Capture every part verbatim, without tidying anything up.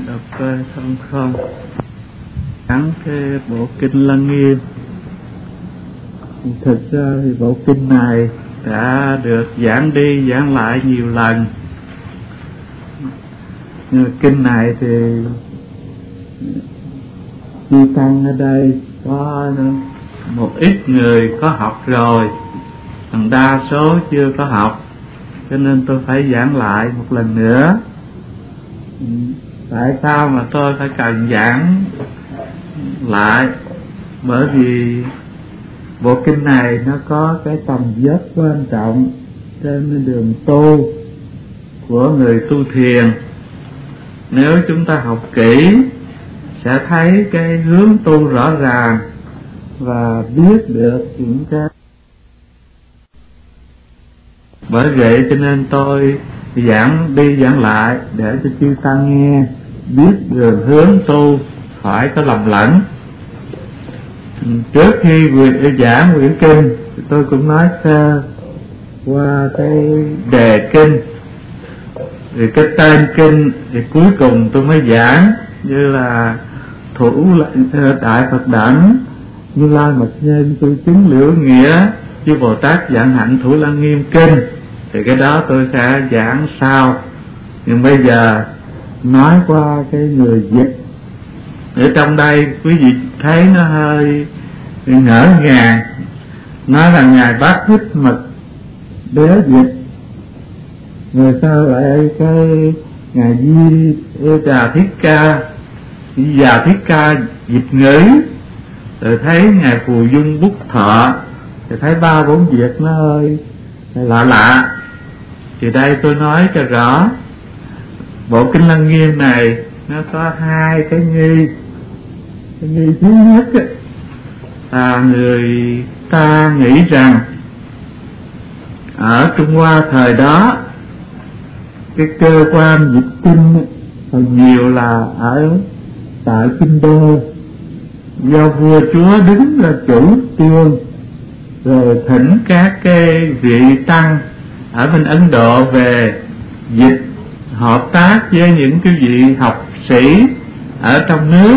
đọc không không gắn cái bộ kinh Lăng Nghiêm. Thực ra thì bộ kinh này đã được giảng đi giảng lại nhiều lần, nhưng kinh này thì chư tăng ở đây có một ít người có học rồi, phần đa số chưa có học, cho nên tôi phải giảng lại một lần nữa. Tại sao mà tôi phải cần giảng lại? Bởi vì bộ kinh này nó có cái tầm rất quan trọng trên đường tu của người tu thiền. Nếu chúng ta học kỹ sẽ thấy cái hướng tu rõ ràng và biết được những cái. Bởi vậy cho nên tôi giảng đi giảng lại để cho chư tăng nghe, biết đường hướng tu, khỏi có lầm lẫn. Trước khi giảng quyển kinh thì tôi cũng nói sơ qua cái đề kinh, rồi cái tên kinh, thì cuối cùng tôi mới giảng như là thủ đại Phật đảnh Như Lai Mật Nhân tu chứng liễu nghĩa chư Bồ Tát giảng hạnh thủ Lăng Nghiêm kinh, thì cái đó tôi sẽ giảng sau. Nhưng bây giờ nói qua cái người dịch. Ở trong đây quý vị thấy nó hơi ngỡ ngàng, nói là ngài Bát Thích Mật Đế dịch, người sao lại cái ngài Di Đà Thiết Ca Di Đà Thiết Ca dịch ngữ, rồi thấy ngài Phù Dung Bút Thọ, thì thấy ba bốn việc nó hơi lạ lạ. Thì đây tôi nói cho rõ, bộ kinh Lăng Nghiêm này nó có hai cái nghi. Cái nghi thứ nhất là người ta nghĩ rằng ở Trung Hoa thời đó cái cơ quan dịch kinh phần nhiều là ở tại Kinh Đô, do vua chúa đứng ra chủ trương, rồi thỉnh các cái vị tăng ở bên Ấn Độ về dịch, hợp tác với những cái vị học sĩ ở trong nước.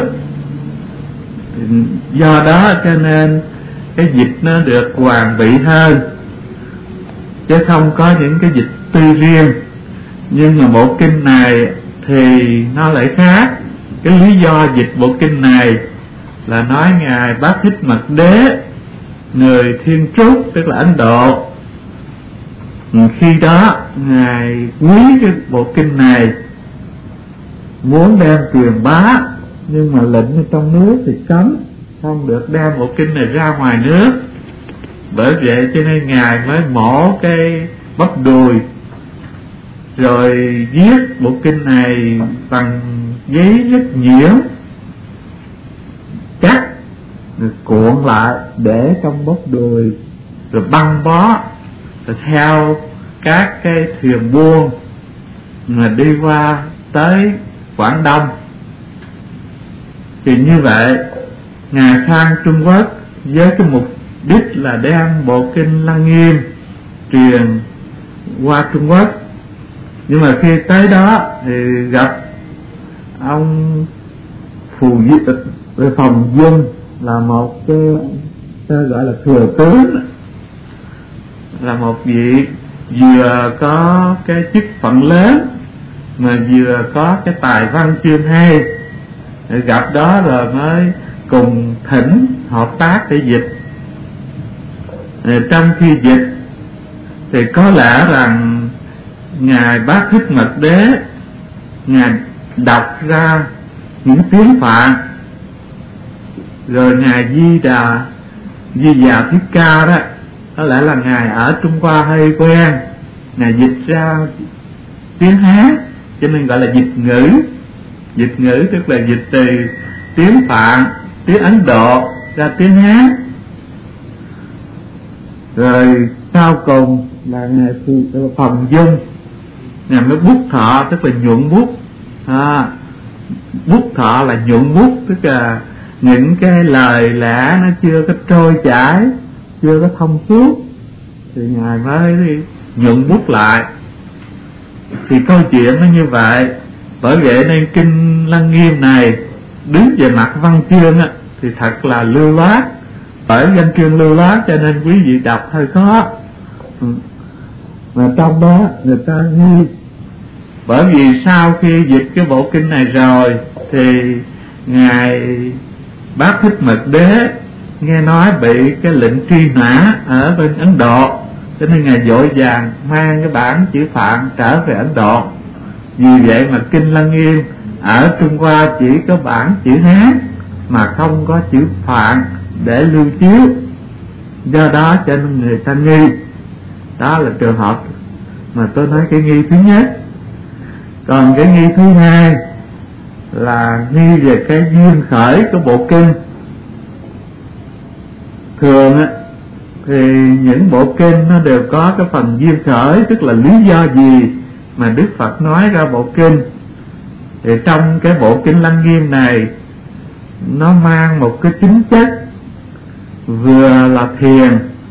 Do đó cho nên cái dịch nó được hoàn bị hơn, chứ không có những cái dịch tư riêng. Nhưng mà bộ kinh này thì nó lại khác. Cái lý do dịch bộ kinh này là nói ngài Bát Thích Mật Đế, người Thiên Trúc tức là Ấn Độ, khi đó ngài quý cái bộ kinh này, muốn đem truyền bá, nhưng mà lệnh ở trong nước thì cấm, không được đem bộ kinh này ra ngoài nước. Bởi vậy cho nên ngài mới mổ cái bắp đùi, rồi viết bộ kinh này bằng giấy rất nhiễu, cắt rồi cuộn lại để trong bắp đùi, rồi băng bó, rồi theo các cái thuyền buôn mà đi qua tới Quảng Đông. Thì như vậy ngài sang Trung Quốc với cái mục đích là đem bộ kinh Lăng Nghiêm truyền qua Trung Quốc. Nhưng mà khi tới đó thì gặp ông Phù Phòng Dung, là một cái gọi là thừa tướng, là một vị vừa có cái chức phận lớn mà vừa có cái tài văn chuyên hay. Gặp đó rồi mới cùng thỉnh hợp tác để dịch. Trong khi dịch thì có lẽ rằng ngài Bát Thích Mật Đế ngài đọc ra những tiếng Phạn, rồi ngài Di Đà Di Đà Thiết Ca đó, có lẽ là ngài ở Trung Hoa hơi quen, ngài dịch ra tiếng Hán, cho nên gọi là dịch ngữ. Dịch ngữ tức là dịch từ tiếng Phạn, tiếng Ấn Độ ra tiếng Hán. Rồi sau cùng là ngài Phòng Dung, ngài mới bút thọ, tức là nhuận bút. à, Bút thọ là nhuận bút, tức là những cái lời lẽ nó chưa có trôi chảy, chưa có thông suốt, thì ngài mới nhuận bút lại. Thì câu chuyện nó như vậy. Bởi vậy nên kinh Lăng Nghiêm này đứng về mặt văn chương á, thì thật là lưu loát. Bởi văn chương lưu loát cho nên quý vị đọc hơi khó. Mà trong đó người ta nghi. Bởi vì sau khi dịch cái bộ kinh này rồi thì Ngài Bác Thích Mật Đế nghe nói bị cái lệnh truy nã ở bên Ấn Độ, cho nên Ngài vội vàng mang cái bản chữ Phạn trở về Ấn Độ. Vì vậy mà kinh Lăng Nghiêm ở Trung Hoa chỉ có bản chữ Hán mà không có chữ Phạn để lưu chiếu, do đó cho nên người ta nghi. Đó là trường hợp mà tôi nói cái nghi thứ nhất. Còn cái nghi thứ hai là nghi về cái duyên khởi của bộ kinh. Thường á thì những bộ kinh nó đều có cái phần duyên khởi, tức là lý do gì mà Đức Phật nói ra bộ kinh. Thì trong cái bộ kinh Lăng Nghiêm này nó mang một cái tính chất vừa là thiền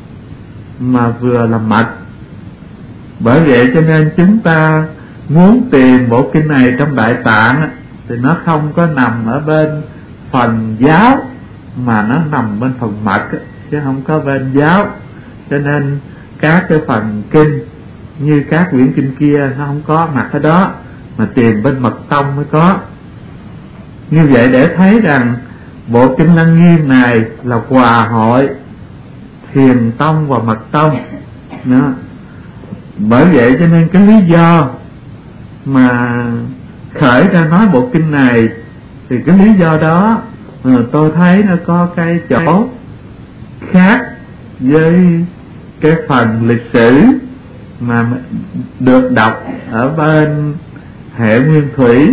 mà vừa là mật. Bởi vậy cho nên chúng ta muốn tìm bộ kinh này trong Đại Tạng thì nó không có nằm ở bên phần giáo mà nó nằm bên phần mật, chứ không có bên giáo. Cho nên các cái phần kinh như các quyển kinh kia nó không có mặt ở đó, mà tìm bên mật tông mới có. Như vậy để thấy rằng bộ kinh Lăng Nghiêm này là hòa hội thiền tông và mật tông đó. Bởi vậy cho nên cái lý do mà khởi ra nói bộ kinh này thì cái lý do đó tôi thấy nó có cái chỗ khác với cái phần lịch sử mà được đọc ở bên Hệ Nguyên Thủy.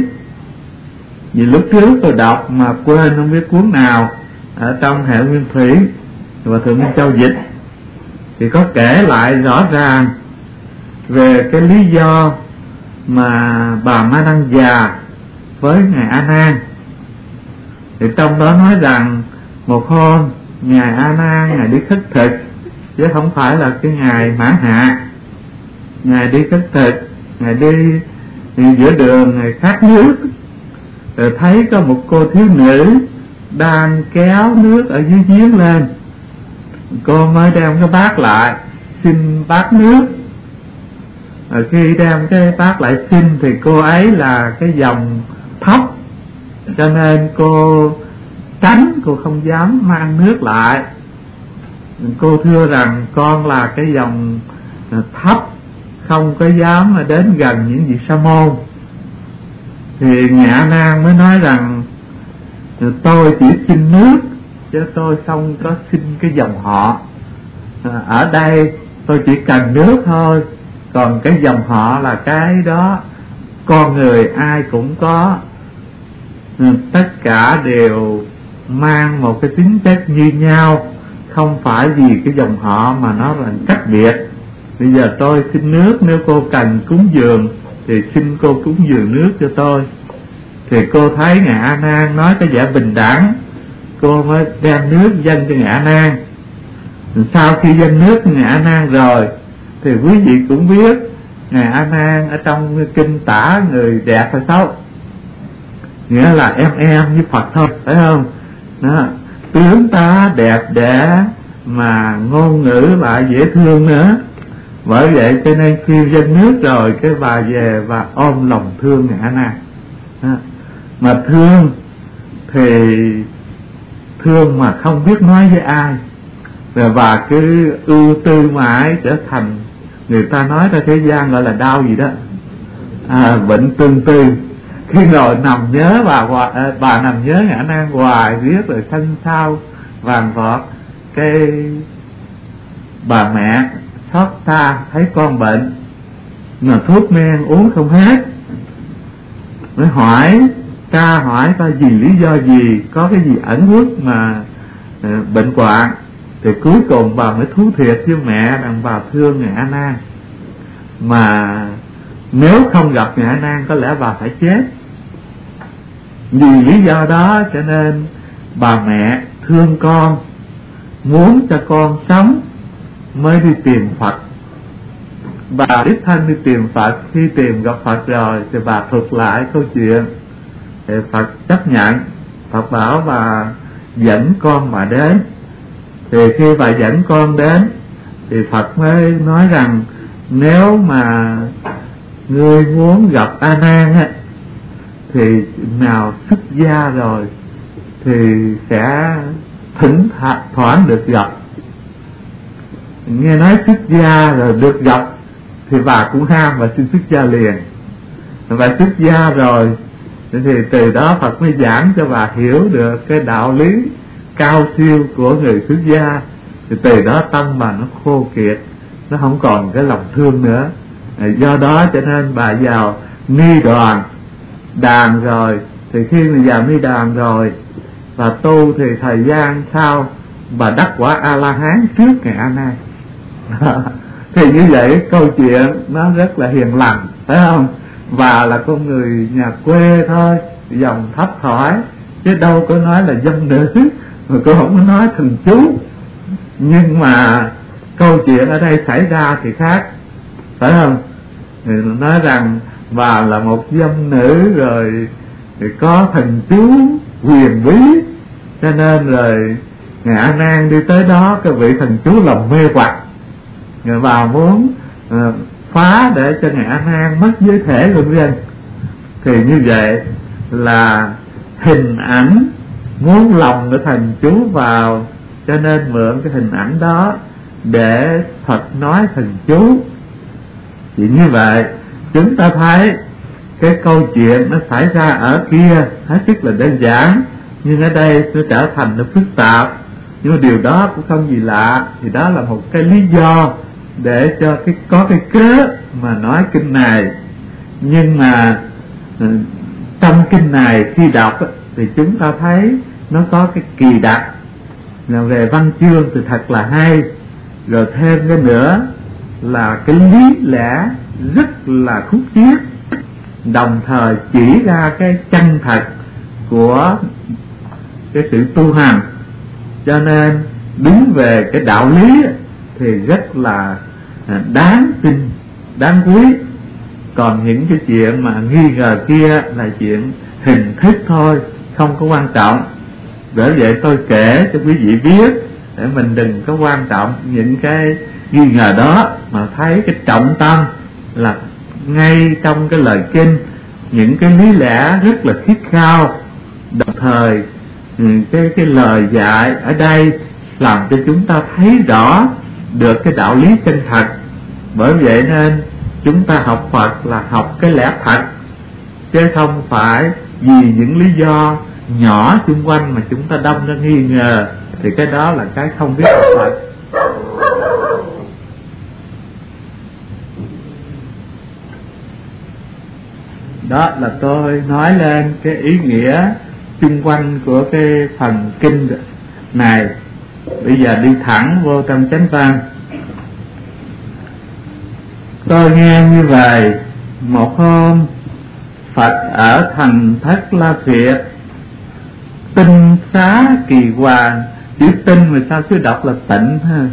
Vì lúc trước tôi đọc mà quên không biết cuốn nào ở trong Hệ Nguyên Thủy và Thượng Minh Châu dịch, thì có kể lại rõ ràng về cái lý do mà bà Ma Năng già với ngài A Nan. Thì trong đó nói rằng một hôm ngài A Nan ngài đi khất thực, chứ không phải là cái ngài Mãn Hạ. Ngài đi khất thực, ngài đi thì giữa đường ngài khát nước, rồi thấy có một cô thiếu nữ đang kéo nước ở dưới giếng lên. Cô mới đem cái bát lại xin bát nước. Rồi khi đem cái bát lại xin thì cô ấy là cái dòng thấp, cho nên cô tránh, cô không dám mang nước lại. Cô thưa rằng con là cái dòng thấp, không có dám đến gần những vị sa môn. Thì ngài A Nan mới nói rằng tôi chỉ xin nước chứ tôi không có xin cái dòng họ. Ở đây tôi chỉ cần nước thôi, còn cái dòng họ là cái đó con người ai cũng có, tất cả đều mang một cái tính chất như nhau, không phải vì cái dòng họ mà nó là cách biệt. Bây giờ tôi xin nước, nếu cô cần cúng dường thì xin cô cúng dường nước cho tôi. Thì cô thấy ngài A Nan nói cái vẻ bình đẳng, cô mới đem nước dâng cho ngài A Nan. Sau khi dâng nước cho ngài A Nan rồi thì quý vị cũng biết ngài A Nan ở trong kinh tả người đẹp hay xấu, nghĩa là em em với Phật thôi, phải không? Đó, tướng ta đẹp đẽ mà ngôn ngữ lại dễ thương nữa. Bởi vậy cho nên khi dâng nước rồi cái bà về và ôm lòng thương ngài A Nan. Đó. Mà thương thì thương mà không biết nói với ai, rồi bà cứ ưu tư mãi trở thành người ta nói ra thế gian gọi là đau gì đó, à, bệnh tương tư. Khi ngồi nằm nhớ bà bà nằm nhớ ngài A Nan hoài, riết rồi xanh xao vàng vọt. Cái bà mẹ xót xa thấy con bệnh mà thuốc men uống không hết, mới hỏi cha, hỏi ta vì lý do gì, có cái gì ẩn khuất mà uh, bệnh hoạn. Thì cuối cùng bà mới thú thiệt với mẹ rằng bà thương ngài A Nan, mà nếu không gặp ngài A Nan có lẽ bà phải chết. Vì lý do đó cho nên bà mẹ thương con, muốn cho con sống mới đi tìm Phật. bà đích thân đi tìm Phật. Khi tìm gặp Phật rồi thì bà thuật lại câu chuyện, thì Phật chấp nhận. Phật bảo bà dẫn con mà đến. Thì khi bà dẫn con đến thì Phật mới nói rằng nếu mà ngươi muốn gặp A Nan á, thì nào xuất gia rồi thì sẽ thỉnh thoảng được gặp. Nghe nói xuất gia rồi được gặp thì bà cũng ham và xin xuất gia liền. Và xuất gia rồi thì từ đó Phật mới giảng cho bà hiểu được cái đạo lý cao siêu của người xuất gia. Thì từ đó tâm bà nó khô kiệt, nó không còn cái lòng thương nữa. Do đó cho nên bà vào ni đoàn đàn rồi, thì khi mà vào ni đàn rồi và tu thì thời gian sau bà đắc quả A La Hán trước ngày A Nan. Thì như vậy câu chuyện nó rất là hiền lành, phải không? Bà là con người nhà quê thôi, dòng thấp thỏi, chứ đâu có nói là dâm nữ, mà cô không có nói thần chú. Nhưng mà câu chuyện ở đây xảy ra thì khác, phải không? Thì nói rằng bà là một dâm nữ rồi thì có thần chú huyền bí, cho nên rồi ngài A Nan đi tới đó, cái vị thần chú làm mê hoặc, người bà muốn uh, phá để cho ngài A Nan mất giới thể vân vân. Thì như vậy là hình ảnh muốn lòng cái thần chú vào, cho nên mượn cái hình ảnh đó để Phật nói thần chú. Thì như vậy chúng ta thấy cái câu chuyện nó xảy ra ở kia hết sức là đơn giản, nhưng ở đây nó trở thành nó phức tạp. Nhưng mà điều đó cũng không gì lạ, thì đó là một cái lý do để cho cái có cái cớ mà nói kinh này. Nhưng mà trong kinh này khi đọc thì chúng ta thấy nó có cái kỳ đặc là về văn chương thì thật là hay, rồi thêm cái nữa là cái lý lẽ rất là khúc chiết, đồng thời chỉ ra cái chân thật của cái sự tu hành. Cho nên đứng về cái đạo lý thì rất là đáng tin, đáng quý. Còn những cái chuyện mà nghi ngờ kia là chuyện hình thức thôi, không có quan trọng. Bởi vậy tôi kể cho quý vị biết, để mình đừng có quan trọng những cái nghi ngờ đó, mà thấy cái trọng tâm là ngay trong cái lời kinh, những cái lý lẽ rất là thiết khao, đồng thời cái cái lời dạy ở đây làm cho chúng ta thấy rõ được cái đạo lý chân thật. Bởi vậy nên chúng ta học Phật là học cái lẽ thật, chứ không phải vì những lý do nhỏ xung quanh mà chúng ta đâm ra nghi ngờ, thì cái đó là cái không biết học Phật. Đó là tôi nói lên cái ý nghĩa xung quanh của cái phần kinh này. Bây giờ đi thẳng vô trong chánh văn. Tôi nghe như vậy, một hôm Phật ở thành Thất La Phiệt, tinh xá kỳ hoàng. Chữ tinh mà sao cứ đọc là tịnh ha.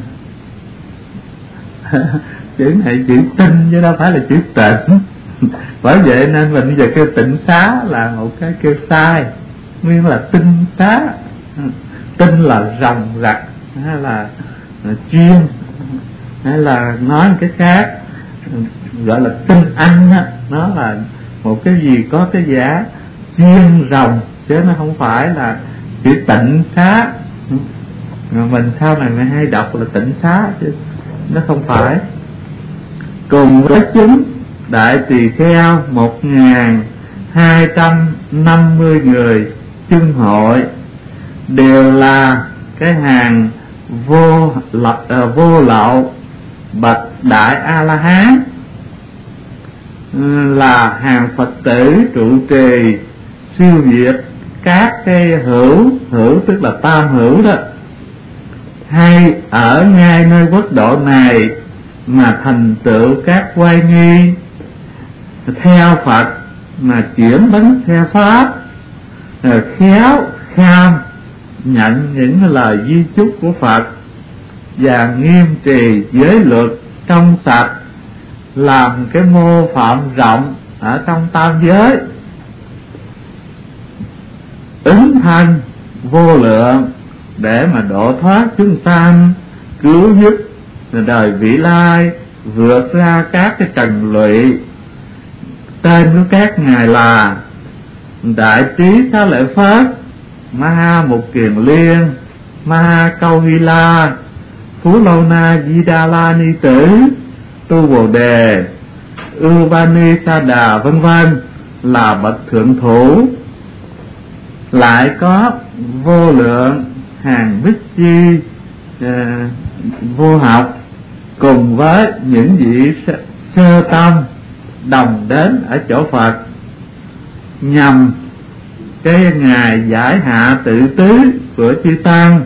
Chữ này chữ tinh chứ đâu phải là chữ tịnh. Bởi vậy nên mình bây giờ kêu tịnh xá là một cái kêu sai, nguyên là tinh xá. Tinh là ròng rặc, hay là chuyên, hay là nói một cái khác gọi là tinh anh á, nó là một cái gì có cái giá chuyên ròng, chứ nó không phải là chữ tịnh xá. Mà mình sau này mới hay đọc là tịnh xá, chứ nó không phải. Cùng với chúng đại tỳ kheo một ngàn hai trăm năm mươi người chung hội, đều là cái hàng vô lậu, uh, vô lậu bậc đại A La Hán, là hàng Phật tử trụ trì siêu diệt các cái hữu, hữu tức là tam hữu đó, hay ở ngay nơi quốc độ này mà thành tựu các oai nghi theo Phật, mà chuyển bấn theo Pháp, rồi khéo kham nhận những lời di chúc của Phật và nghiêm trì giới luật trong sạch, làm cái mô phạm rộng ở trong tam giới, ứng thân vô lượng để mà độ thoát chúng sanh, cứu giúp đời vị lai vượt ra các cái trần lụy. Tên của các ngài là Đại Trí Xá Lợi Phất, Ma Mục Kiền Liên, Ma Câu Hy La, Phú Lâu Na Di Đà La Ni Tử, Tu Bồ Đề, Uvani Sa Đà vân vân là bậc thượng thủ. Lại có vô lượng hàng bích chi à, vô học cùng với những vị sơ tâm đồng đến ở chỗ Phật, nhằm cái ngày giải hạ tự tứ của chư tăng.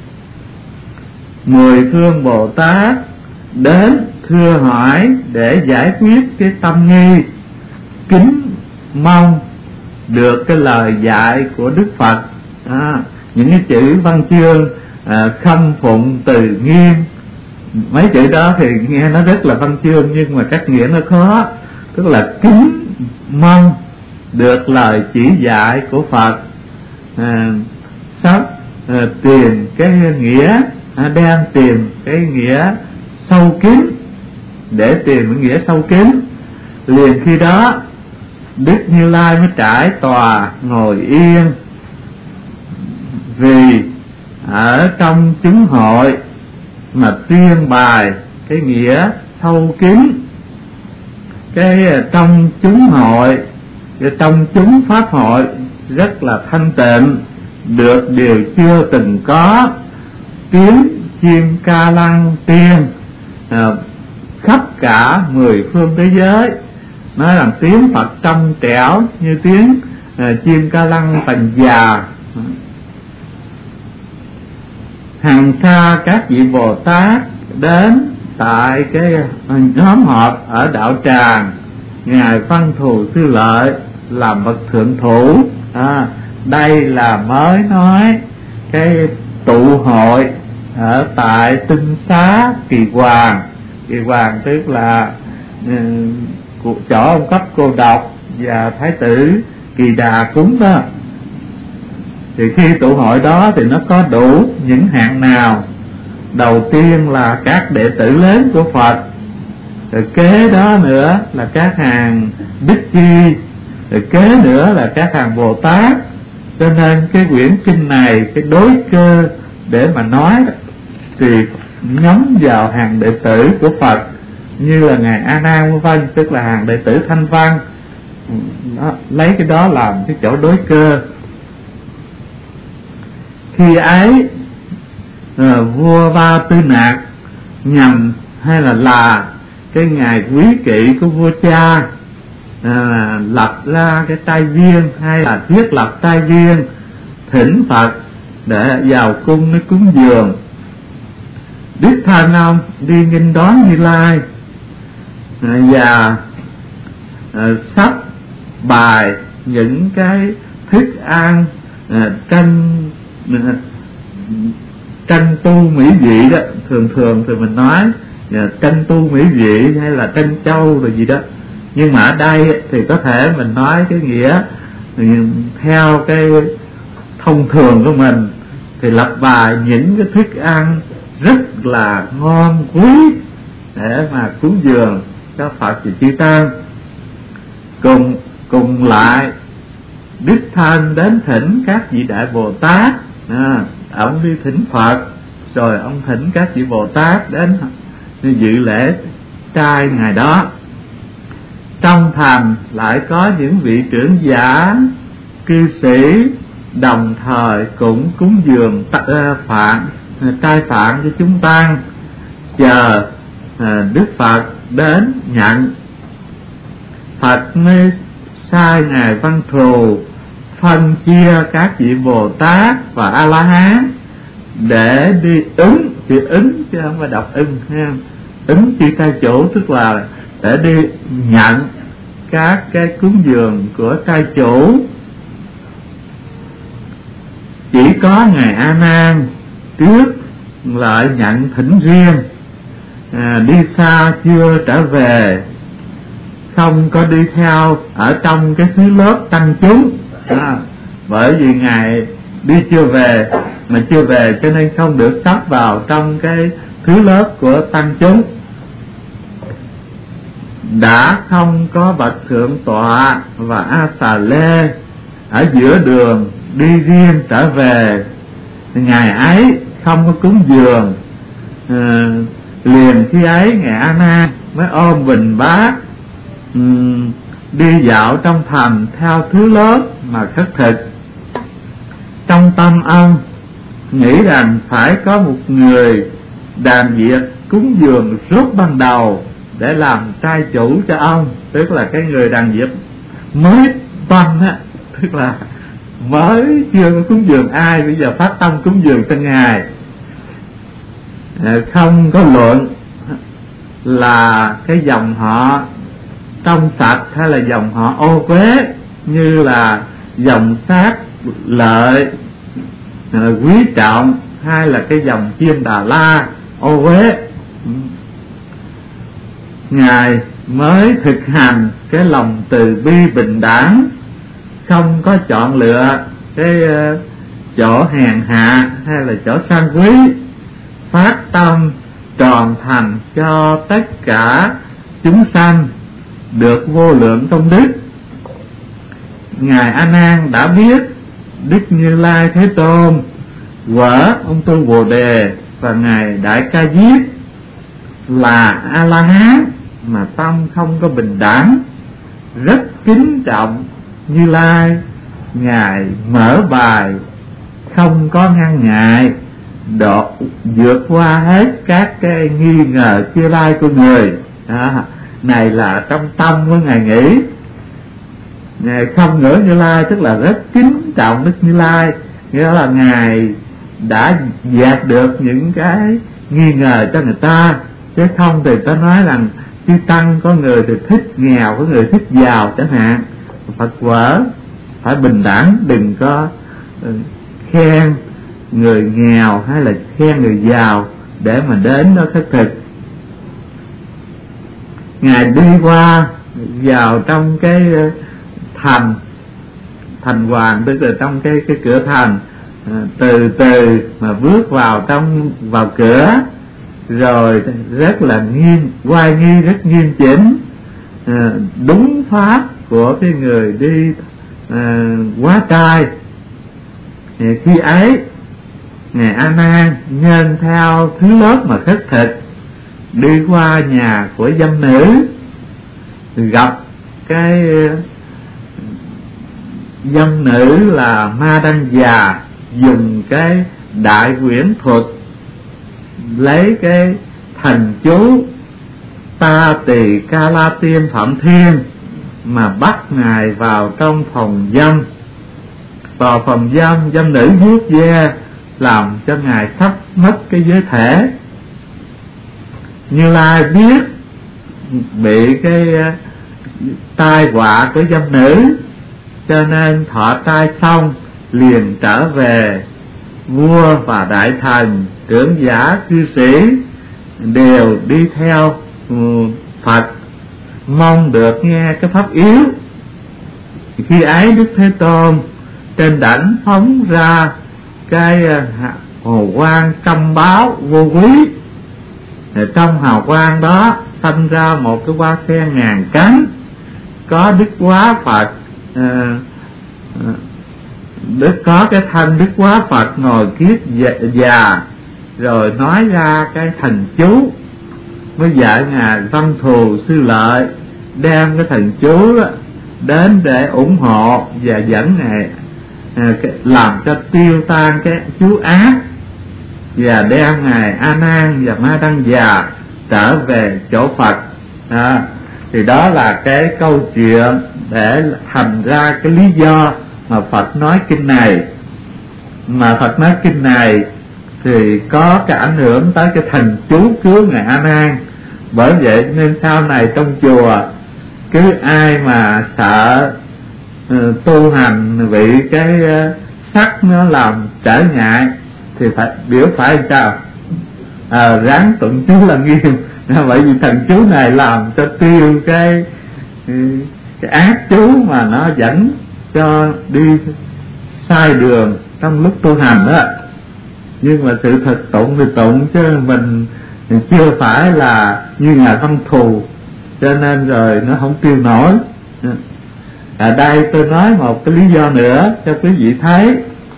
Mười phương Bồ Tát đến thưa hỏi để giải quyết cái tâm nghi, kính mong được cái lời dạy của Đức Phật. À, những cái chữ văn chương à, khâm phụng từ nghiêm, mấy chữ đó thì nghe nó rất là văn chương nhưng mà cách nghĩa nó khó, tức là kính mong được lời chỉ dạy của Phật. À, sắp à, tìm cái nghĩa, à, đang tìm cái nghĩa sâu kín, để tìm cái nghĩa sâu kín. Liền khi đó Đức Như Lai mới trải tòa ngồi yên, vì ở trong chúng hội mà tuyên bài cái nghĩa sâu kín. Cái trong chúng hội, cái trong chúng pháp hội rất là thanh tịnh, được điều chưa từng có. Tiếng chim ca lăng tiên à, khắp cả mười phương thế giới, nói rằng tiếng Phật trong trẻo như tiếng à, chim ca lăng tầng già. Hàng xa các vị Bồ Tát đến tại cái nhóm họp ở đạo tràng, ngài Văn Thù Sư Lợi làm bậc thượng thủ. À, đây là mới nói cái tụ hội ở tại Tinh Xá Kỳ Hoàng. Kỳ Hoàng tức là uh, chỗ ông cấp cô độc và thái tử Kỳ Đà cúng đó. Thì khi tụ hội đó thì nó có đủ những hạng nào? Đầu tiên là các đệ tử lớn của Phật, rồi kế đó nữa là các hàng Bích Chi, rồi kế nữa là các hàng Bồ Tát. Cho nên cái quyển kinh này, cái đối cơ để mà nói thì nhắm vào hàng đệ tử của Phật, như là ngài A Nan vân vân, tức là hàng đệ tử Thanh Văn. Đó, lấy cái đó làm cái chỗ đối cơ. Khi ấy à, vua Ba Tư Nạc nhằm hay là là cái ngài quý kỵ của vua cha à, lập ra cái trai viên hay là thiết lập trai viên, thỉnh Phật để vào cung để cúng dường. Đức Thanh ông đi nghênh đón Như Lai à, và à, sắp bài những cái thức ăn à, tranh à, tranh tu mỹ vị đó. Thường thường thì mình nói à, tranh tu mỹ vị hay là tranh châu rồi gì đó, nhưng mà ở đây thì có thể mình nói cái nghĩa theo cái thông thường của mình, thì lập bài những cái thức ăn rất là ngon quý để mà cúng dường cho Phật và chư tăng. Cùng cùng lại Đức Thanh đến thỉnh các vị Đại Bồ Tát. à, Ông đi thỉnh Phật, rồi ông thỉnh các vị Bồ Tát đến dự lễ trai ngày đó. Trong thành lại có những vị trưởng giả cư sĩ đồng thời cũng cúng dường phạn trai phạn cho chúng tăng, chờ à, Đức Phật đến nhận. Phật mới sai ngài Văn Thù phân chia các vị Bồ Tát và A La Hán để đi ứng, chữ ứng chứ không phải đọc ưng ha. Ứng chữ trai chủ tức là để đi nhận các cái cúng dường của trai chủ. Chỉ có ngài A Nan trước lại nhận thỉnh riêng, à, đi xa chưa trở về không có đi theo ở trong cái thứ lớp tăng chúng, à, bởi vì ngài đi chưa về, mà chưa về cho nên không được sắp vào trong cái thứ lớp của tăng chúng. Đã không có bậc thượng tọa và A Xà Lê ở giữa đường đi riêng trở về, ngày ấy không có cúng dường. À, liền khi ấy ngài A Nan mới ôm bình bát, um, đi dạo trong thành theo thứ lớp mà khất thực. Trong tâm ông nghĩ rằng phải có một người đàn việc cúng dường rốt ban đầu để làm trai chủ cho ông, tức là cái người đàn việc mới toanh á, tức là mới chưa có cúng dường ai, bây giờ phát tâm cúng dường cho ngài. À, không có luận là cái dòng họ trong sạch hay là dòng họ ô uế, như là dòng Sát Lợi à, quý trọng, hay là cái dòng Chiêm Đà La ô uế. Ngài mới thực hành cái lòng từ bi bình đẳng, không có chọn lựa cái uh, chỗ hèn hạ hay là chỗ sang quý, phát tâm tròn thành cho tất cả chúng sanh được vô lượng công đức. Ngài A Nan đã biết Đức Như Lai Thế Tôn, vợ ông Tu Bồ Đề và ngài Đại Ca Diếp là A La Hán mà tâm không có bình đẳng, rất kính trọng Như Lai. Ngài mở bài không có ngăn ngại, đột vượt qua hết các cái nghi ngờ Như Lai của người. À, này là trong tâm của ngài nghĩ. Ngài không ngỡ Như Lai tức là rất kính trọng Đức Như Lai, nghĩa là ngài đã dẹp được những cái nghi ngờ cho người ta, chứ không thì ta nói rằng chư tăng có người thì thích nghèo, có người thích giàu chẳng hạn. Phật vở phải bình đẳng, đừng có khen người nghèo hay là khen người giàu để mà đến đó khất thực. Ngài đi qua vào trong cái thành thành hoàng, tức là trong cái cái cửa thành, à, từ từ mà bước vào trong vào cửa, rồi rất là nghiêm oai nghi, rất nghiêm chỉnh, à, đúng pháp của cái người đi à, quá trai. Thì khi ấy ngài A Nan nhân theo thứ lớp mà khất thực, đi qua nhà của dâm nữ, gặp cái dâm nữ là Ma Đăng Già, dùng cái đại quyển thuật lấy cái thần chú Ta Tỳ Ca La Tiên Phạm Thiên mà bắt ngài vào trong phòng dâm. Vào phòng dâm, dâm nữ vuốt ve làm cho ngài sắp mất cái giới thể. Như Lai biết bị cái tai họa của dâm nữ, cho nên thọ trai xong liền trở về. Vua và đại thần, trưởng giả, cư sĩ đều đi theo Phật, mong được nghe cái pháp yếu. Khi ấy Đức Thế Tôn trên đảnh phóng ra cái hồ quang trăm báo vô quý. Trong hào quang đó sanh ra một cái hoa sen ngàn cánh, có Đức Quá Phật, à, Đức có cái thanh Đức Quá Phật ngồi kiết già, rồi nói ra cái thần chú, mới dạy ngài Văn Thù Sư Lợi đem cái thần chú đó đến để ủng hộ và dẫn ngài à, cái, làm cho tiêu tan cái chú ác, và đem ngài A Nan và Ma Đăng Già trở về chỗ Phật. À, thì đó là cái câu chuyện để thành ra cái lý do mà Phật nói kinh này. Mà Phật nói kinh này thì có cái ảnh hưởng tới cái thần chú cứu ngài A Nan. Bởi vậy nên sau này trong chùa, cứ ai mà sợ uh, tu hành bị cái uh, sắc nó làm trở ngại thì phải biểu phải sao à, ráng tụng chú là nghiêm. Bởi vì thần chú này làm cho tiêu cái cái, cái ác chú mà nó dẫn cho đi sai đường trong lúc tu hành đó. Nhưng mà sự thật tụng thì tụng, chứ mình chưa phải là như nhà văn thù, cho nên rồi nó không tiêu nổi. Ở đây tôi nói một cái lý do nữa cho quý vị thấy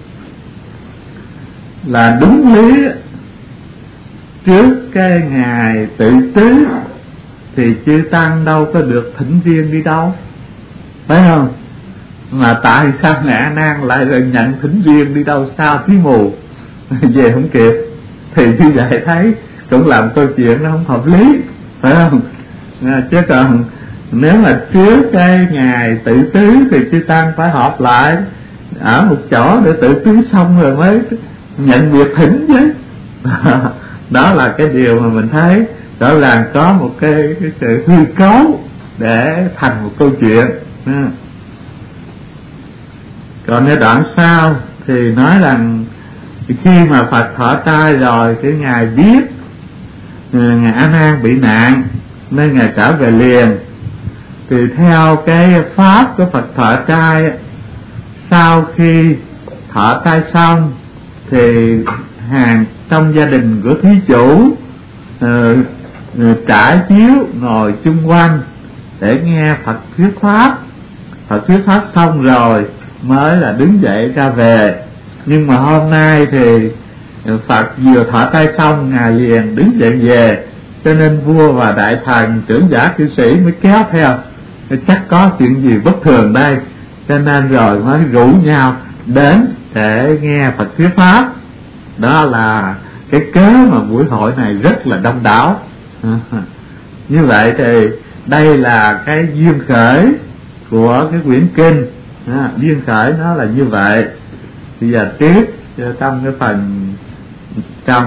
là đúng lý. Trước cái ngày tự tứ thì chư tăng đâu có được thỉnh riêng đi đâu, phải không? Mà tại sao ngài A Nan lại rồi nhận thỉnh riêng đi đâu sao thí mù về không kịp? Thì như vậy thấy cũng làm câu chuyện nó không hợp lý, phải không? À, chứ còn nếu mà trước cái ngày tự tứ thì chư tăng phải họp lại ở một chỗ để tự tứ xong rồi mới nhận việc thỉnh chứ. Đó là cái điều mà mình thấy rõ ràng có một cái, cái sự hư cấu để thành một câu chuyện. À. Còn cái đoạn sau thì nói rằng khi mà Phật thọ trai rồi, cái ngài biết ngài A Nan bị nạn nên ngài trở về liền. Thì theo cái pháp của Phật thọ trai, sau khi thọ trai xong thì hàng trong gia đình của thí chủ uh, trải chiếu ngồi chung quanh để nghe Phật thuyết pháp. Phật thuyết pháp xong rồi mới là đứng dậy ra về. Nhưng mà hôm nay thì Phật vừa thọ tay xong, ngài liền đứng dậy về, cho nên vua và đại thần trưởng giả cư sĩ mới kéo theo, chắc có chuyện gì bất thường đây, cho nên rồi mới rủ nhau đến để nghe Phật thuyết pháp. Đó là cái cớ mà buổi hội này rất là đông đảo. Như vậy thì đây là cái duyên khởi của cái quyển kinh. À, duyên khởi nó là như vậy. Bây giờ tiếp trong cái phần trong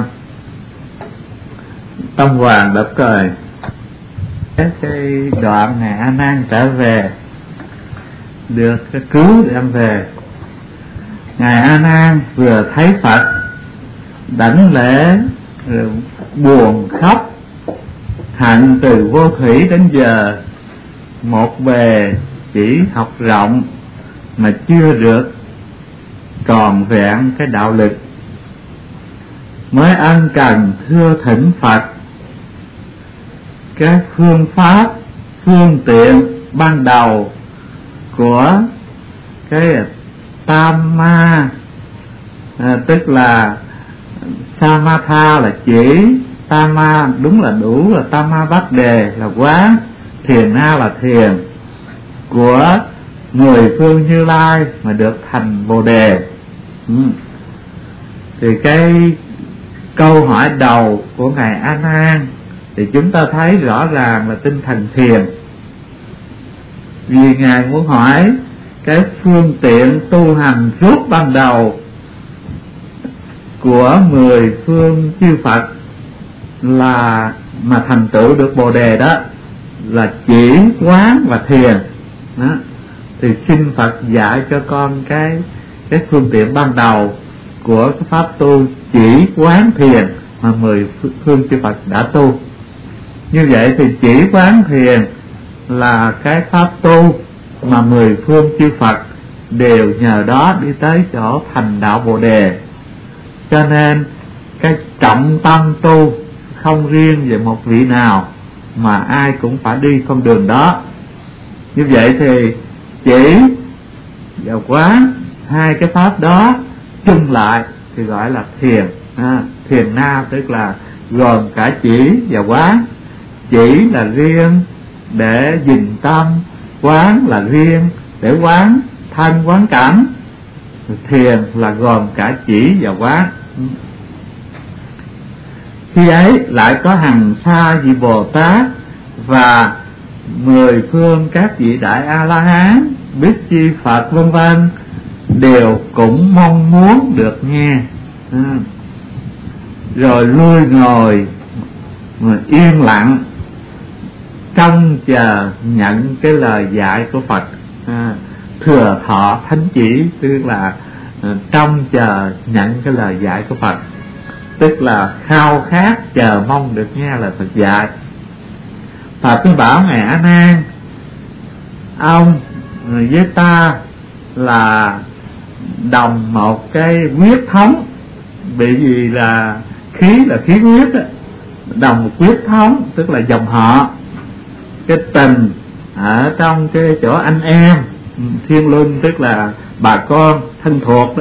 Tông Hoàng đọc cười cái, cái đoạn này A Nan trở về được cái cứu đem về. Ngài A Nan vừa thấy Phật đảnh lễ buồn khóc, hạnh từ vô thủy đến giờ một bề chỉ học rộng mà chưa được tròn vẹn cái đạo lực, mới ân cần thưa thỉnh Phật cái phương pháp phương tiện ban đầu của cái tam ma, à, tức là samatha là chỉ, tama đúng là đủ là tama bát đề là quán, thiền na là thiền của mười phương Như Lai mà được thành Bồ Đề. Ừ. Thì cái câu hỏi đầu của ngài A Nan thì chúng ta thấy rõ ràng là tinh thần thiền, vì ngài muốn hỏi cái phương tiện tu hành rốt ban đầu của mười phương chư Phật là mà thành tựu được Bồ Đề đó là chỉ, quán và thiền đó. Thì xin Phật dạy cho con cái cái phương tiện ban đầu của cái pháp tu chỉ, quán, thiền mà mười phương chư Phật đã tu. Như vậy thì chỉ, quán, thiền là cái pháp tu mà mười phương chư Phật đều nhờ đó đi tới chỗ thành đạo Bồ Đề. Cho nên cái trọng tâm tu không riêng về một vị nào mà ai cũng phải đi con đường đó. Như vậy thì chỉ và quán, hai cái pháp đó chung lại thì gọi là thiền. À, thiền na tức là gồm cả chỉ và quán. Chỉ là riêng để dình tâm, quán là riêng để quán thân quán cảnh, thiền là gồm cả chỉ và quán. Khi ấy lại có hằng sa vị Bồ Tát và mười phương các vị đại A La Hán, Bích Chi Phật vân vân đều cũng mong muốn được nghe. À, rồi lui ngồi yên lặng trông chờ nhận cái lời dạy của Phật. À, thừa thọ thánh chỉ tức là trông chờ nhận cái lời dạy của Phật, tức là khao khát chờ mong được nghe lời Phật dạy. Phật mới bảo ngài A Nan ông với ta là đồng một cái huyết thống, bởi vì là khí là khí huyết đó, đồng một huyết thống, tức là dòng họ. Cái tình ở trong cái chỗ anh em thiên luân, tức là bà con thân thuộc đó.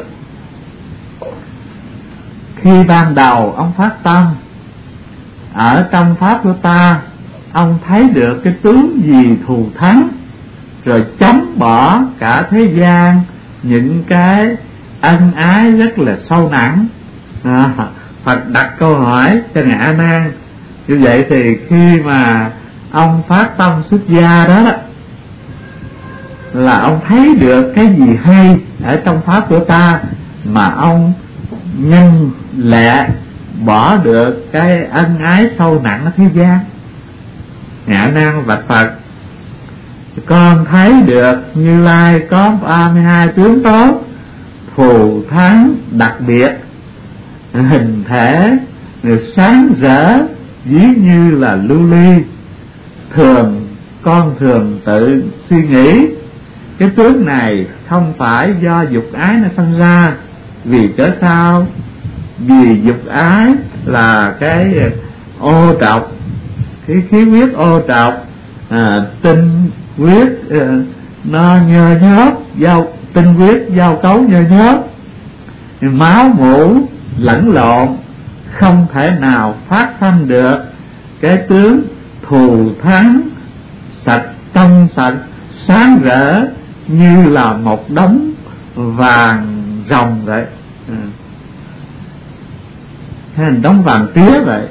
Khi ban đầu ông phát tâm ở trong pháp của ta, ông thấy được cái tướng gì thù thắng, rồi chống bỏ cả thế gian những cái ân ái rất là sâu nặng. à, Phật đặt câu hỏi cho Ngài A Nan. Như vậy thì khi mà ông phát tâm xuất gia đó, đó là ông thấy được cái gì hay ở trong pháp của ta, mà ông nhân lẹ bỏ được cái ân ái sâu nặng ở thế gian. Ngài A Nan bạch Phật: con thấy được Như Lai có ba mươi hai tướng tốt, thù thắng đặc biệt, hình thể được sáng rỡ ví như là lưu ly. Thường con thường tự suy nghĩ cái tướng này không phải do dục ái nó sinh ra. Vì cớ sao? Vì dục ái là cái ô trọc, cái khí huyết ô trọc, à, tinh huyết à, nó nhơ nhớp, giao tinh huyết giao cấu nhơ nhớp, máu mủ lẫn lộn, không thể nào phát sanh được cái tướng thù thắng sạch trong sạch sáng rỡ như là một đống vàng ròng vậy, à, hay là đống vàng tía vậy.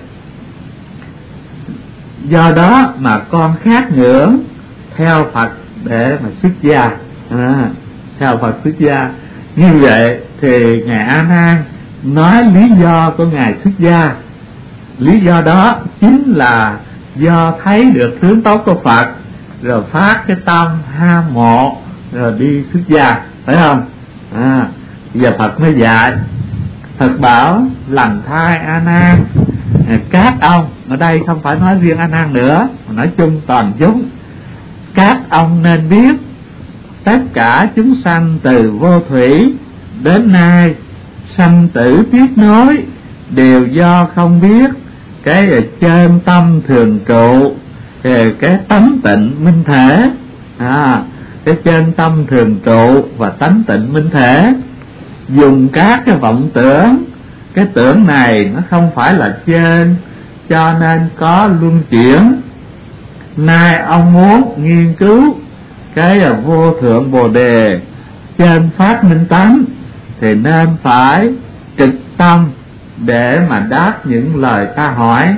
Do đó mà con khát ngưỡng theo Phật để mà xuất gia, à, theo Phật xuất gia. Như vậy thì Ngài A Nan nói lý do của Ngài xuất gia. Lý do đó chính là do thấy được tướng tốt của Phật, rồi phát cái tâm ham mộ, rồi đi xuất gia, phải không? À, giờ Phật mới dạy. Phật bảo: lành thai A Nan, các ông, ở đây không phải nói riêng A Nan nữa, mà nói chung toàn chúng, các ông nên biết tất cả chúng sanh từ vô thủy đến nay sanh tử tiếp nối đều do không biết cái chân tâm thường trụ, cái tánh tịnh minh thể, à, cái chân tâm thường trụ và tánh tịnh minh thể, dùng các cái vọng tưởng. Cái tưởng này nó không phải là trên, cho nên có luân chuyển. Nay ông muốn nghiên cứu cái là vô thượng bồ đề trên phát minh tánh, thì nên phải trực tâm để mà đáp những lời ta hỏi.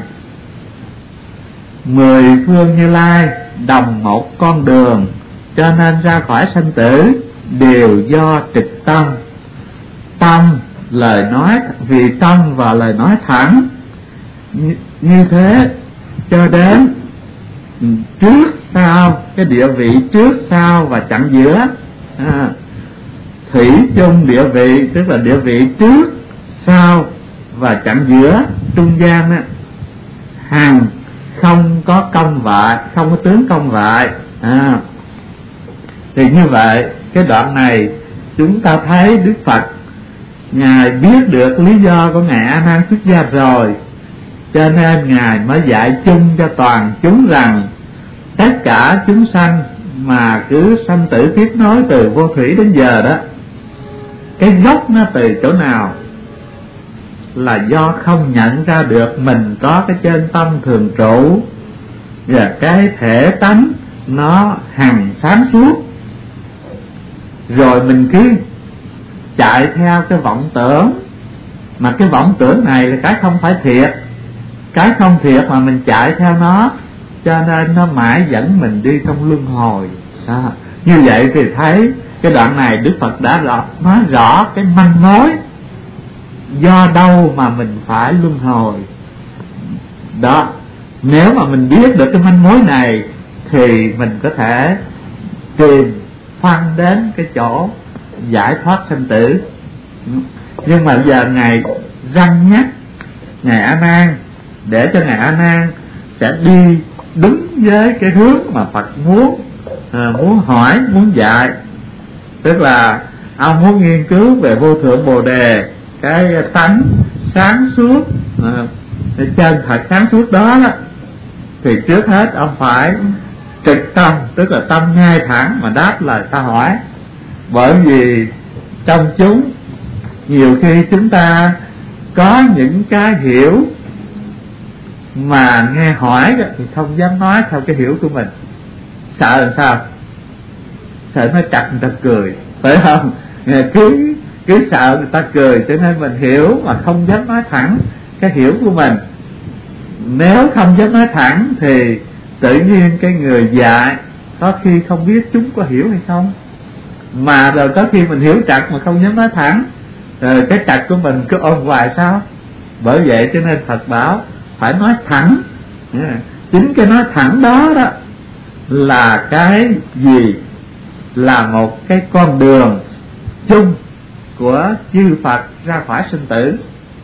Mười phương Như Lai đồng một con đường, cho nên ra khỏi sanh tử đều do trực tâm. Tâm lời nói, vì tâm và lời nói thẳng như, như thế cho đến trước sau, cái địa vị trước sau và chặn giữa, à, thủy chung địa vị, tức là địa vị trước sau và chặn giữa, trung gian á, hằng không có công vại, không có tướng công vại. À, thì như vậy cái đoạn này chúng ta thấy Đức Phật Ngài biết được lý do của Ngài A Nan xuất gia rồi, cho nên Ngài mới dạy chung cho toàn chúng rằng tất cả chúng sanh mà cứ sanh tử tiếp nối từ vô thủy đến giờ đó, cái gốc nó từ chỗ nào? Là do không nhận ra được mình có cái chân tâm thường trụ, và cái thể tánh nó hằng sáng suốt, rồi mình cứ chạy theo cái vọng tưởng, mà cái vọng tưởng này là cái không phải thiệt, cái không thiệt mà mình chạy theo nó, cho nên nó mãi dẫn mình đi trong luân hồi. À, như vậy thì thấy cái đoạn này Đức Phật đã rõ, nói rõ cái manh mối do đâu mà mình phải luân hồi đó. Nếu mà mình biết được cái manh mối này thì mình có thể tìm phân đến cái chỗ giải thoát sanh tử. Nhưng mà giờ Ngài răn nhắc Ngài A Nan để cho Ngài A Nan sẽ đi đúng với cái hướng mà Phật muốn, à, muốn hỏi, muốn dạy. Tức là ông muốn nghiên cứu về vô thượng Bồ Đề, cái tánh sáng suốt, à, cái chân thật sáng suốt đó, đó thì trước hết ông phải trực tâm, tức là tâm ngay thẳng mà đáp lời ta hỏi. Bởi vì trong chúng nhiều khi chúng ta có những cái hiểu mà nghe hỏi thì không dám nói theo cái hiểu của mình, sợ làm sao, sợ nó chặt người ta cười, phải không? Cứ cứ sợ người ta cười, cho nên mình hiểu mà không dám nói thẳng cái hiểu của mình. Nếu không dám nói thẳng thì tự nhiên cái người dạy có khi không biết chúng có hiểu hay không, mà rồi có khi mình hiểu chặt mà không dám nói thẳng, rồi cái chặt của mình cứ ôm hoài sao. Bởi vậy cho nên Phật bảo phải nói thẳng. Chính cái nói thẳng đó đó là cái gì? Là một cái con đường chung của chư Phật ra khỏi sinh tử.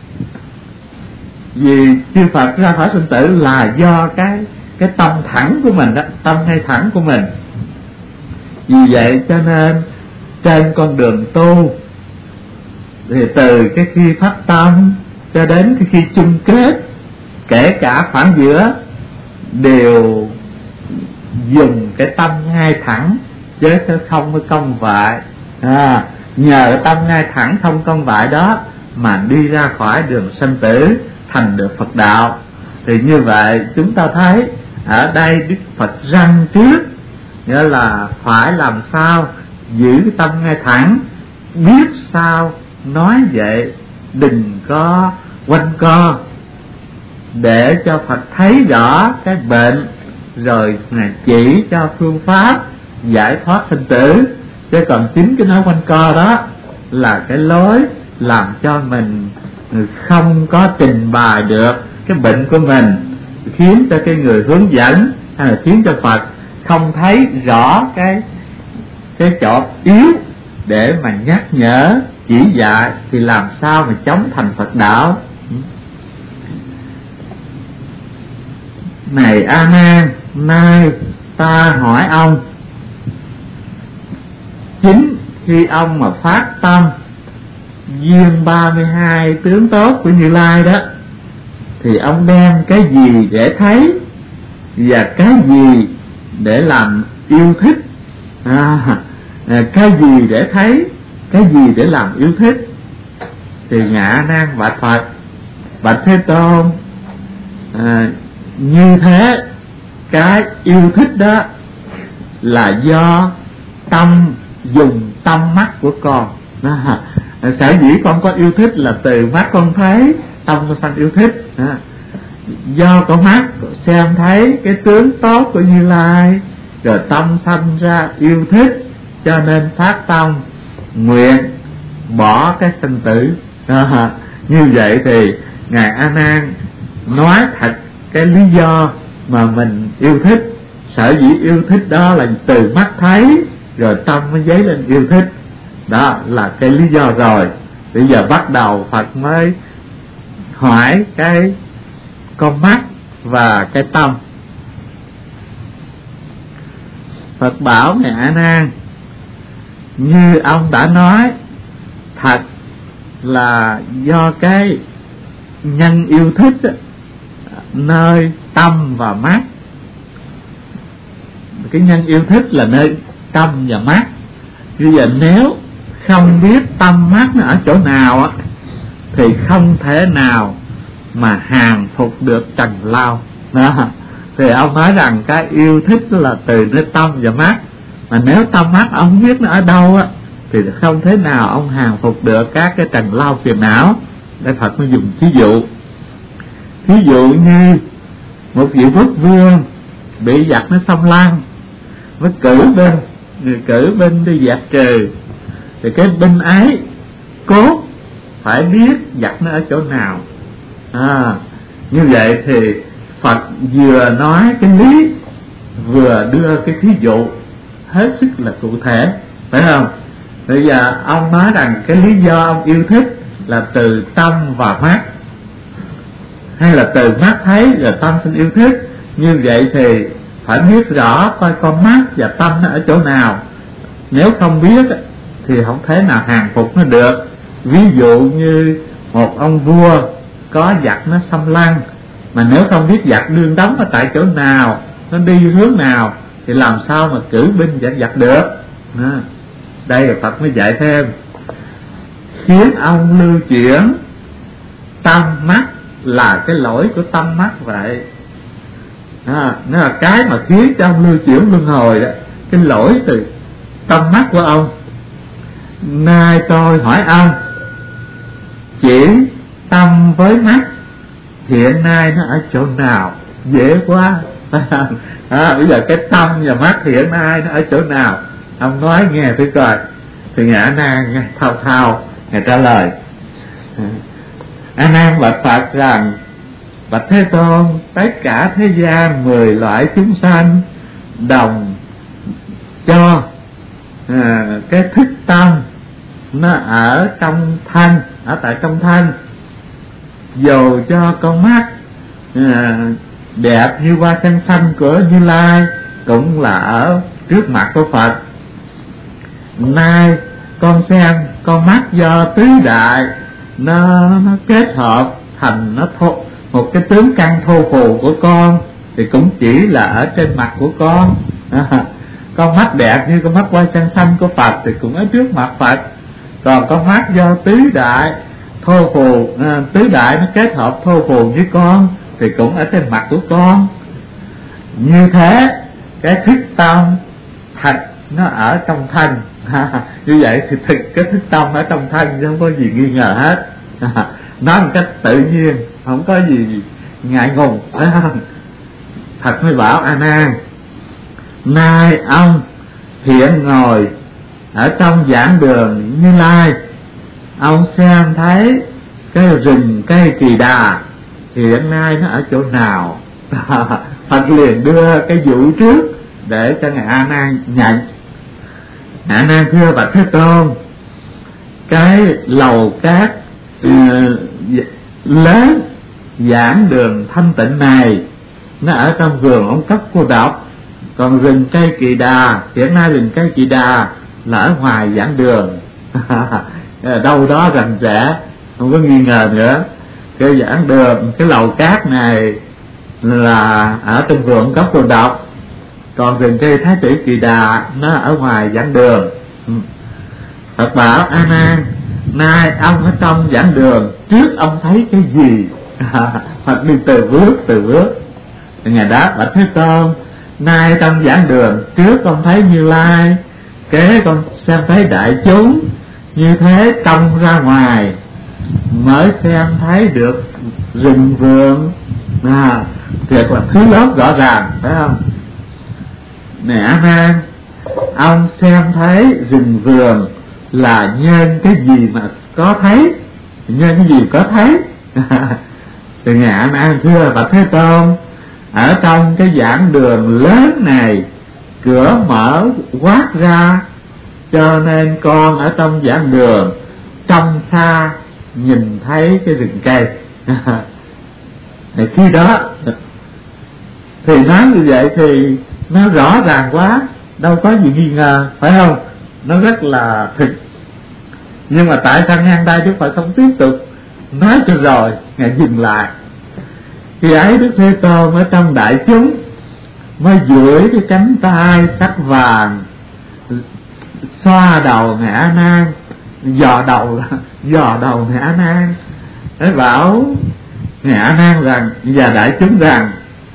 Vì chư Phật ra khỏi sinh tử là do cái cái tâm thẳng của mình đó, tâm ngay thẳng của mình. Vì vậy cho nên trên con đường tu thì từ cái khi phát tâm cho đến cái khi chung kết, kể cả khoảng giữa, đều dùng cái tâm ngay thẳng chứ không có cong vại. À, nhờ cái tâm ngay thẳng không cong vại đó mà đi ra khỏi đường sanh tử, thành được Phật đạo. Thì như vậy chúng ta thấy ở đây Đức Phật răng trước, nghĩa là phải làm sao giữ cái tâm ngay thẳng, biết sao nói vậy, đừng có quanh co, để cho Phật thấy rõ cái bệnh, rồi Ngài chỉ cho phương pháp giải thoát sinh tử. Chứ còn chính cái nói quanh co đó là cái lối làm cho mình không có trình bày được cái bệnh của mình, khiến cho cái người hướng dẫn hay là khiến cho Phật không thấy rõ cái cái chỗ yếu để mà nhắc nhở chỉ dạy, thì làm sao mà chống thành Phật đạo. Này A Nan, nay ta hỏi ông, chính khi ông mà phát tâm duyên ba mươi hai tướng tốt của Như Lai đó, thì ông đem cái gì để thấy và cái gì để làm yêu thích? À, cái gì để thấy, cái gì để làm yêu thích? Thì Ngài A Nan bạch Phật: bạch Thế Tôn, à, như thế cái yêu thích đó là do tâm, dùng tâm mắt của con. À, sở dĩ con có yêu thích là từ mắt con thấy, tâm con sanh yêu thích. À, do con mắt xem thấy cái tướng tốt của Như Lai, rồi tâm sanh ra yêu thích, cho nên phát tâm nguyện bỏ cái sinh tử. À, như vậy thì Ngài A Nan nói thật cái lý do mà mình yêu thích. Sở dĩ yêu thích đó là từ mắt thấy, rồi tâm mới dấy lên yêu thích. Đó là cái lý do rồi. Bây giờ bắt đầu Phật mới hỏi cái con mắt và cái tâm. Phật bảo Ngài A Nan, như ông đã nói, thật là do cái nhân yêu thích đó, nơi tâm và mắt. Cái nhân yêu thích là nơi tâm và mắt. Bây giờ nếu không biết tâm mắt nó ở chỗ nào á, thì không thể nào mà hàng phục được trần lao. Đó. Thì ông nói rằng cái yêu thích là từ nơi tâm và mắt, mà nếu tâm mắt ông không biết nó ở đâu á, thì không thế nào ông hàng phục được các cái trần lao phiền não. Để Phật mới dùng thí dụ. Thí dụ như một vị quốc vương bị giặc nó xâm lăng, mới cử binh, người cử binh đi dẹp trừ, thì cái binh ấy cốt phải biết giặc nó ở chỗ nào. À, như vậy thì Phật vừa nói cái lý, vừa đưa cái thí dụ hết sức là cụ thể, phải không? Bây giờ ông nói rằng cái lý do ông yêu thích là từ tâm và mắt, hay là từ mắt thấy rồi tâm sinh yêu thích. Như vậy thì phải biết rõ coi con mắt và tâm nó ở chỗ nào. Nếu không biết thì không thể nào hàng phục nó được. Ví dụ như một ông vua có giặc nó xâm lăng, mà nếu không biết giặc đương đóng ở tại chỗ nào, nó đi hướng nào, thì làm sao mà cử binh dẹp giặc được. À, đây là Phật mới dạy thêm, khiến ông lưu chuyển tâm mắt là cái lỗi của tâm mắt vậy. À, nó là cái mà khiến cho ông lưu chuyển luân hồi đó, cái lỗi từ tâm mắt của ông. Nay tôi hỏi ông, chuyển tâm với mắt hiện nay nó ở chỗ nào? Dễ quá. À, bây giờ cái tâm và mắt hiện nay nó ở chỗ nào? Ông nói nghe thử coi. Thì Ngài A Nan nghe thao thao Ngài trả lời. A Nan bạch Phật rằng, bạch Thế Tôn, tất cả thế gian mười loại chúng sanh đồng cho à, cái thức tâm nó ở trong thân, ở tại trong thân. Dù cho con mắt à, đẹp như hoa sen xanh của Như Lai cũng là ở trước mặt của Phật. Nay con xem con mắt do tứ đại nó, nó kết hợp thành nó thô, một cái tướng căn thô phù của con, thì cũng chỉ là ở trên mặt của con. À, con mắt đẹp như con mắt hoa sen xanh của Phật thì cũng ở trước mặt Phật. Còn con mắt do tứ đại thô phù, à, tứ đại nó kết hợp thô phù với con thì cũng ở trên mặt của con. Như thế cái thức tâm thật nó ở trong thân. À, như vậy thì thực cái thức tâm ở trong thân chứ không có gì nghi ngờ hết. À, nói một cách tự nhiên, không có gì ngại ngùng. À, Phật mới bảo A Nan, nay ông hiện ngồi ở trong giảng đường Như Lai, ông xem thấy cái rừng cây Kỳ Đà hiện nay nó ở chỗ nào? À, Phật liền đưa cái vụ trước để cho Ngài A Nan nhận. A Nan thưa bạch Thế Tôn, cái lầu cát uh, lớn giảng đường thanh tịnh này nó ở trong vườn ông Cấp Cô Độc, còn rừng cây Kỳ Đà hiện nay rừng cây Kỳ Đà là ở ngoài giảng đường. Đâu đó rành rẽ, không có nghi ngờ nữa. Cái giảng đường, cái lầu cát này là ở trong vườn Cấp Cô Độc, còn rừng cây Thái Tử Kỳ Đà nó ở ngoài giảng đường. Phật bảo A Nan, nay ông ở trong giảng đường, trước ông thấy cái gì? Phật đi từ bước từ bước. Ngài đáp bạch Thế Tôn, nay trong giảng đường, trước con thấy Như Lai, kế con xem thấy đại chúng. Như thế trong ra ngoài mới xem thấy được rừng vườn. À, thiệt là thứ lớp rõ ràng, phải không? Nè A Nan, ông xem thấy rừng vườn là nhân cái gì mà có thấy? Nhân cái gì có thấy? Thì Ngài A Nan thưa bạch Thế Tôn, ở trong cái giảng đường lớn này cửa mở quát ra, cho nên con ở trong giảng đường trong xa nhìn thấy cái rừng cây. Thì khi đó thì nói như vậy thì nó rõ ràng quá, đâu có gì nghi ngờ, phải không? Nó rất là thực. Nhưng mà tại sao ngang đây Đức Phật không tiếp tục nói cho rồi, Ngài dừng lại. Khi ấy Đức Thế Tôn ở trong đại chúng mới duỗi cái cánh tay sắc vàng xoa đầu Ngài A Nan, dò đầu dò đầu Ngài A Nan, để bảo Ngài A Nan rằng và đại chúng rằng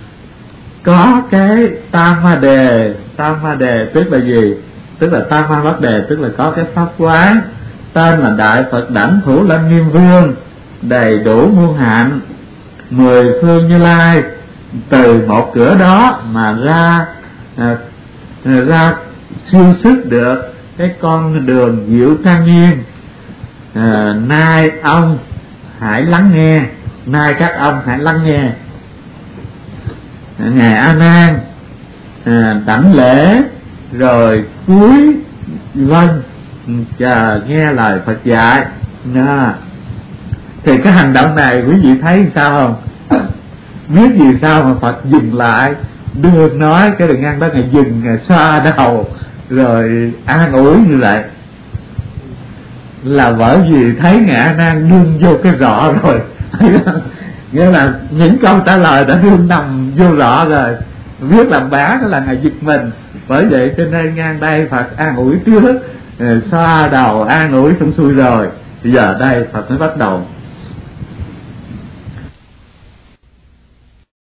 có cái tam ma đề. Tam ma đề tức là gì? Tức là tam ma bát đề, tức là có cái pháp quán tên là Đại Phật Đảnh Thủ Lăng Nghiêm Vương, đầy đủ muôn hạnh, mười phương Như Lai. Từ một cửa đó mà ra à, ra siêu sức được cái con đường diệu trang nghiêm. À, nay ông hãy lắng nghe, nay các ông hãy lắng nghe. Ngài A Nan à, đảnh lễ rồi cúi vâng chờ nghe lời Phật dạy. Đó. Thì cái hành động này quý vị thấy sao không? Biết gì sao mà Phật dừng lại đưa nói cái đường ngang đó ngài dừng, ngài xoa đầu rồi an ủi như vậy, là bởi vì thấy ngài A Nan đương vô cái rõ rồi. Nghĩa là những câu trả lời đã đương nằm vô rõ rồi, biết làm bá đó là ngài giật mình. Bởi vậy cho nên ngang đây Phật an ủi trước, xoa đầu an ủi xong xuôi rồi, bây giờ đây Phật mới bắt đầu